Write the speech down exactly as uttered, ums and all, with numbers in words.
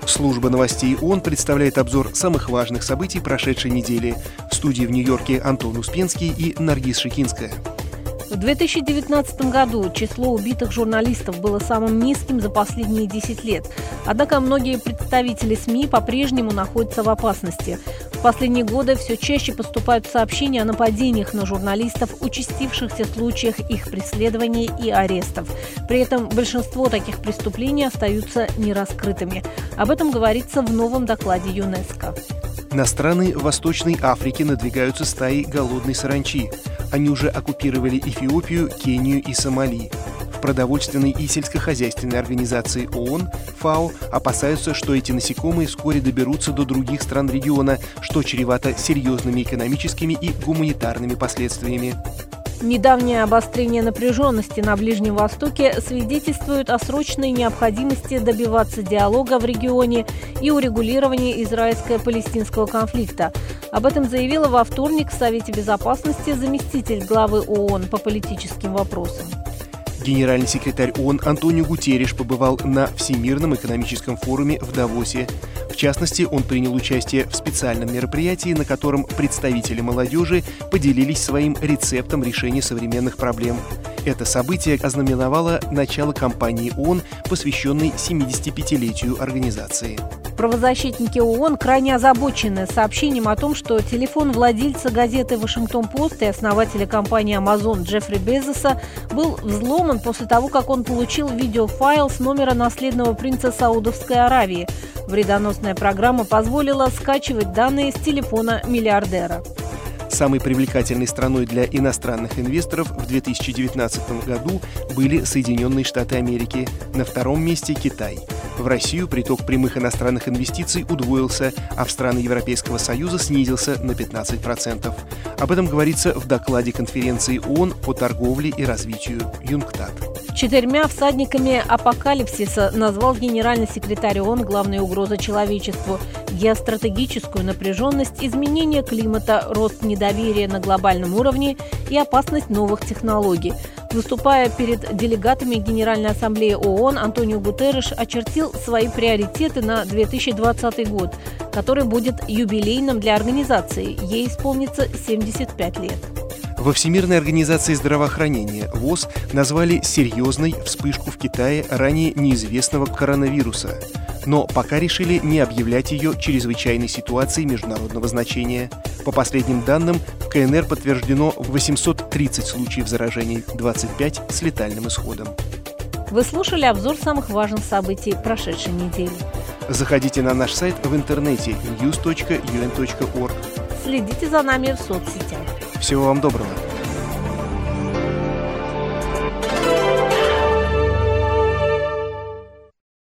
Служба новостей ООН представляет обзор самых важных событий прошедшей недели. В студии в Нью-Йорке Антон Успенский и Наргиз Шикинская. В две тысячи девятнадцатом году число убитых журналистов было самым низким за последние десять лет. Однако многие представители СМИ по-прежнему находятся в опасности. В последние годы все чаще поступают сообщения о нападениях на журналистов, участившихся случаях их преследований и арестов. При этом большинство таких преступлений остаются нераскрытыми. Об этом говорится в новом докладе ЮНЕСКО. На страны Восточной Африки надвигаются стаи голодной саранчи. Они уже оккупировали Эфиопию, Кению и Сомали. В продовольственной и сельскохозяйственной организации ООН ФАО опасаются, что эти насекомые вскоре доберутся до других стран региона, что чревато серьезными экономическими и гуманитарными последствиями. Недавнее обострение напряженности на Ближнем Востоке свидетельствует о срочной необходимости добиваться диалога в регионе и урегулирования израильско-палестинского конфликта. Об этом заявила во вторник в Совете Безопасности заместитель главы ООН по политическим вопросам. Генеральный секретарь ООН Антонио Гутерриш побывал на Всемирном экономическом форуме в Давосе. В частности, он принял участие в специальном мероприятии, на котором представители молодежи поделились своим рецептом решения современных проблем. Это событие ознаменовало начало кампании ООН, посвященной семидесятипятилетию организации. Правозащитники ООН крайне озабочены сообщением о том, что телефон владельца газеты «Вашингтон-Пост» и основателя компании Amazon Джеффри Безоса был взломан после того, как он получил видеофайл с номера наследного принца Саудовской Аравии. Вредоносная программа позволила скачивать данные с телефона миллиардера. Самой привлекательной страной для иностранных инвесторов в две тысячи девятнадцатом году были Соединенные Штаты Америки, на втором месте Китай. В Россию приток прямых иностранных инвестиций удвоился, а в страны Европейского Союза снизился на пятнадцать процентов. Об этом говорится в докладе конференции ООН по торговле и развитию ЮНКТАД. Четырьмя всадниками апокалипсиса назвал генеральный секретарь ООН главные угрозы человечеству: геостратегическую напряженность, изменение климата, рост недоверия на глобальном уровне и опасность новых технологий. Выступая перед делегатами Генеральной Ассамблеи ООН, Антонио Гутерриш очертил свои приоритеты на две тысячи двадцатый год, который будет юбилейным для организации. Ей исполнится семьдесят пять лет. Во Всемирной организации здравоохранения ВОЗ назвали серьезной вспышку в Китае ранее неизвестного коронавируса. Но пока решили не объявлять ее чрезвычайной ситуацией международного значения. По последним данным, в КНР подтверждено восемьсот тридцать случаев заражений, двадцать пять с летальным исходом. Вы слушали обзор самых важных событий прошедшей недели. Заходите на наш сайт в интернете ньюс точка ю эн точка орг. Следите за нами в соцсетях. Всего вам доброго.